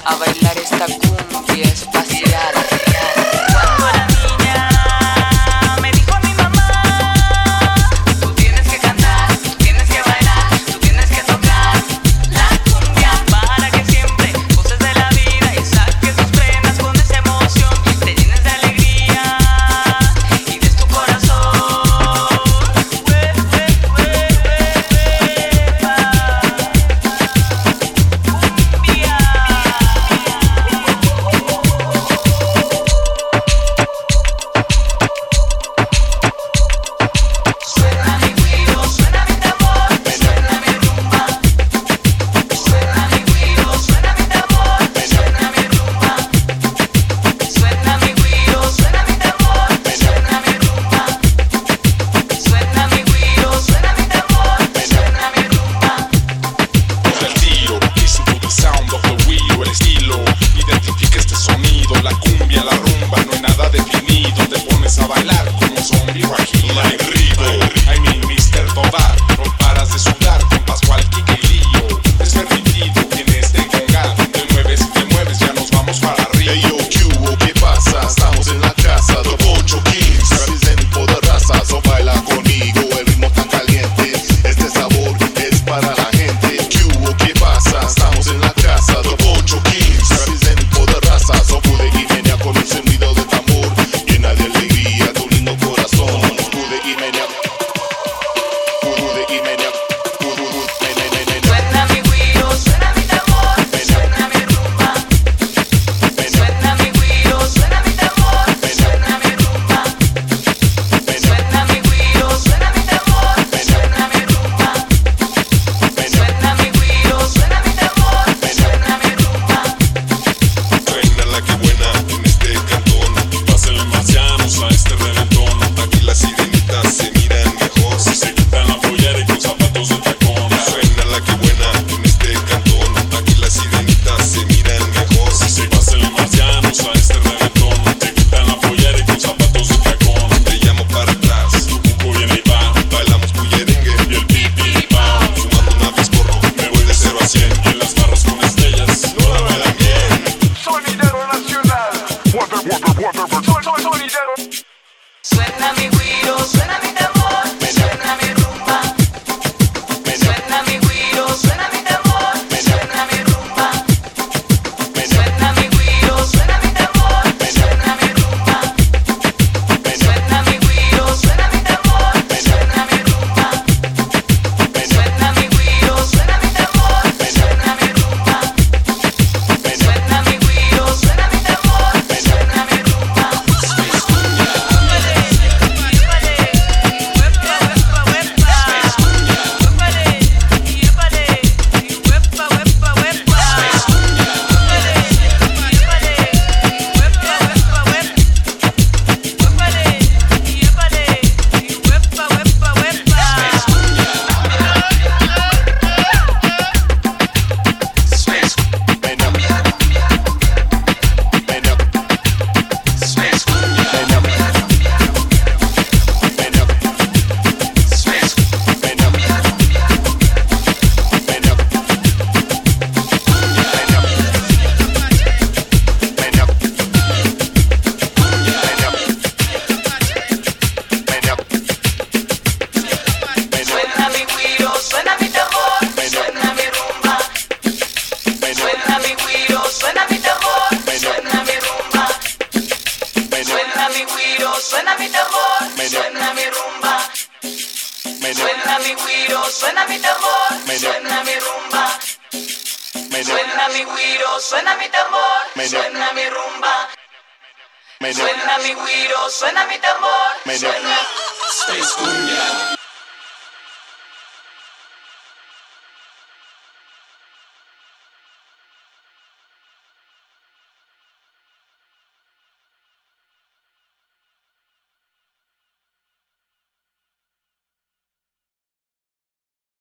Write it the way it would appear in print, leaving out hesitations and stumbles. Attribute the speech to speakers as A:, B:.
A: a bailar esta cumbia espacial.
B: Cuando era niña me dijo mi mamá: tú tienes que cantar, tú tienes que bailar, tú tienes que tocar la cumbia para que siempre goces de la vida y saques tus penas con esa emoción, te llenes de alegría y des tu corazón.
C: La cumbia, la rumba, no hay nada definido. Te pones a bailar como un zombie guajiro. Like Rico, I mean Mr. Tobar. No paras de sudar con Pascual, Kike y Lío. Es permitido, tienes de conga. Te mueves, ya nos vamos para arriba.
D: Hey yo, ¿qué hubo? ¿Qué pasa? Estamos en la casa, The Poncho Kings. Represento de raza, so baila conmigo. El ritmo tan caliente, este sabor es para la gente. ¿Qué hubo? ¿Qué pasa? Estamos en la casa, The Poncho Kings. Represento de raza, so con un sonido de tambor, llena de alegría, tu lindo corazón.
B: Suena mi güiro, suena mi tambor, suena mi rumba. Suena mi güiro, suena mi tambor, suena mi rumba. Suena mi güiro, suena mi tambor, suena mi rumba. Suena mi güiro, suena mi tambor, suena mi rumba.
C: Suena la que buena en este cantón. Pásenle marcianos a este reventón. Aquí las sirenitas se miran mejor si se quitan la pollera y con zapatos de tacón. Suena la que buena en este cantón. Aquí las sirenitas se miran mejor si se pásenle marcianos a este reventón. Se quitan la pollera y con zapatos de tacón. Te llamo para atrás, tu cuco viene y va. Bailamos bullerengue y el pipi pa. Fumando una pisporro, me voy de 0 a 100. Y en las barras con estrellas no la bailan bien.
E: Sonidero nacional. Sonidero.
B: Suena mi güiro, suena mi tambor, suena mi rumba. Suena mi güiro, suena mi tambor, suena mi rumba. Suena mi güiro, suena mi tambor, suena mi rumba. Suena mi güiro, suena mi tambor, suena mi rumba. Suena mi güiro, suena mi tambor, suena mi rumba. Suena mi güiro, suena mi tambor, suena mi rumba. Suena mi güiro, suena mi tambor, suena mi rumba. Suena mi güiro, suena mi tambor, suena mi rumba. Suena mi güiro, suena mi tambor, suena mi rumba. Suena mi güiro, suena mi tambor, suena mi rumba. Suena mi güiro, suena mi tambor, suena mi rumba. Suena mi güiro, suena mi tambor, suena.
C: Space Cumbia.